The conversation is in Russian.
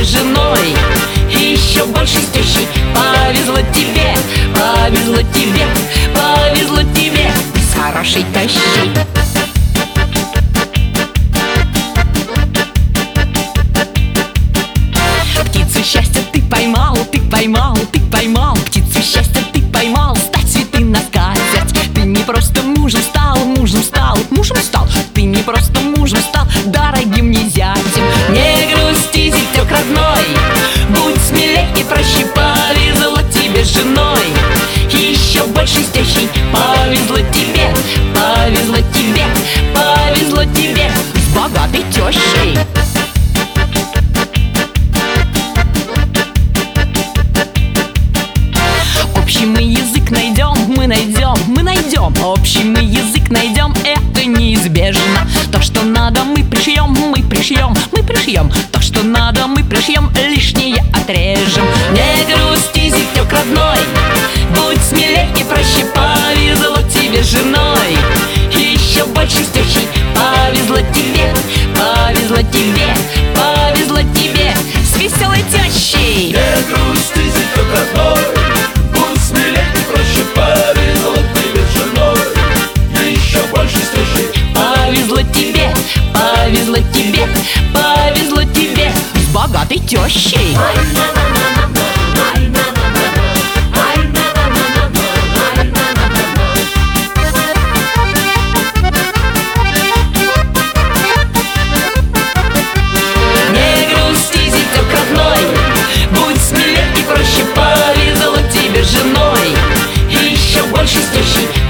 женой. И еще больше с тещей. Повезло тебе, повезло тебе, повезло тебе с хорошей тещей. Птицу счастья ты поймал, ты поймал, ты поймал. Птицу счастья ты поймал, стать цветы на скатерть. Ты не просто мужем стал, мужем стал, мужем стал. Ты не просто мужем стал, дорогим мне зятем. Не грусти, зятек родной, будь смелей и проще. Повезло тебе с женой, еще больше с тещей. Повезло тебе, повезло тебе, повезло тебе с богатой тещей. Общий мы язык найдем, мы найдем, мы найдем. Общий мы язык найдем, это неизбежно. То, что надо, мы пришьем, мы пришьем, мы пришьем. То, что надо, мы пришьем, лишнее отрежем. Не грусти, зятек родной, будь смелей и проще. Повезло тебе с женой, еще больше с тещей. Повезло тебе, повезло тебе, повезло тебе с веселой тещей. Не грусти, зятек родной, будь смелей и проще. Повезло тебе с женой, еще больше с тещей. Повезло тебе, повезло тебе, повезло тебе с богатой тещей. Не грусти, зятек родной, будь смелей и проще. Повезло тебе с женой, еще больше с тещей.